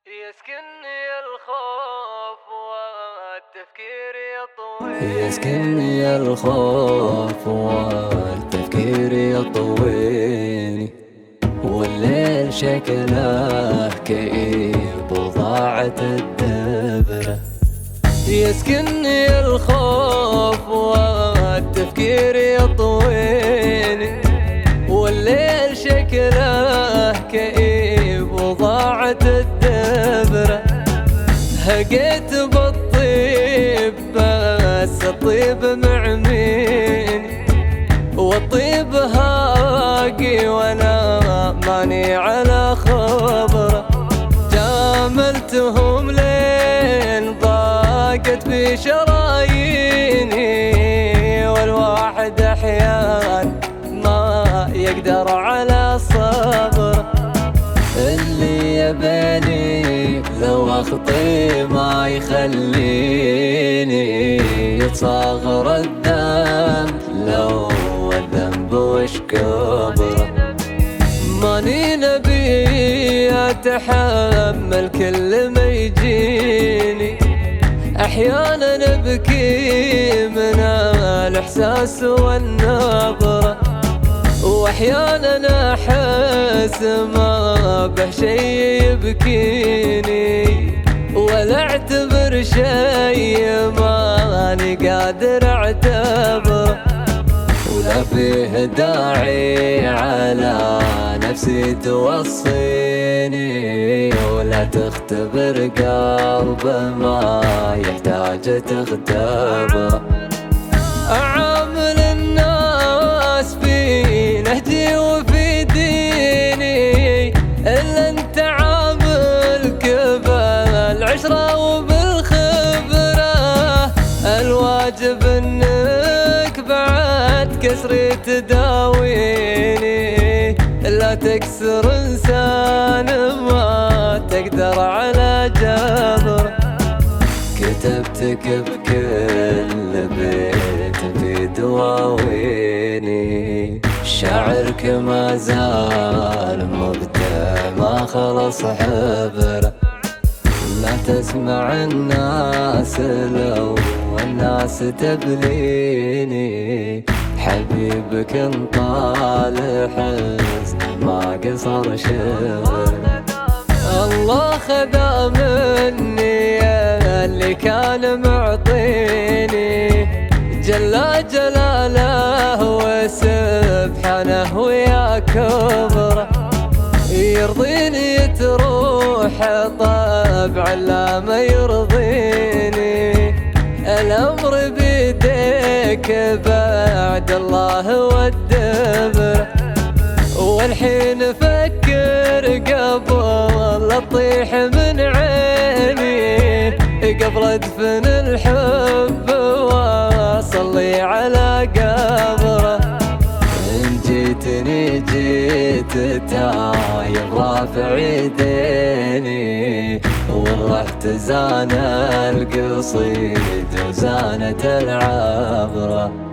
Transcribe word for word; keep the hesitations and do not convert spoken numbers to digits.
يسكنني الخوف والتفكير يطويني يسكنني الخوف والتفكير يطويني، والليل شكله كئيب وضاعت الدبرة. يسكنني الخوف والتفكير يطويني، والليل شكله كئيب وضاعت الدبرة. هقيت بالطيب بس الطيب معميني، والطيب هاقي وانا ماني على خبره. جاملتهم لين ضاقت في شراييني، والواحد احيان ما يقدر على صبره. اللي يبيني لو اخطي ما يخليني، يتصاغر الذنب لو الذنب وش كبره. ماني نبي اتحمل كل ما يجيني، احيانا نبكي من الاحساس والنظره، واحيانا احس ما به شي يبكيني، ولا اعتبر شي ماني قادر اعتبره. ولا فيه داعي على نفسي توصيني، ولا تختبر قلب ما يحتاج تختبره. أعامل الناس في نهجي وفي ديني، إلا انت عاملك بالعشرة وبالخبرة. الواجب انك بعد كسري تداويني، لا تكسر انسان ما تقدر على جبره. كتبتك بكل بيت في دواويني، شعرك ما زال مبدع ما خلص حبره. لا تسمع الناس لو الناس تبليني، حبيبك انطال حزن ما قصر شبر. الله خذا مني اللي كان معطيني، جل جلاله وسبحانه ويا كبره. يرضيني تروح طبعا لا ما يرضيني، الأمر بيديك بعد الله والدبر. والحين فكر قبل تطيح من عيني، قبل ادفن الحب واصلي على قبره. إن جيتني جيت تايب رافع يديني، ورحت زان القصيد وزانت العبره.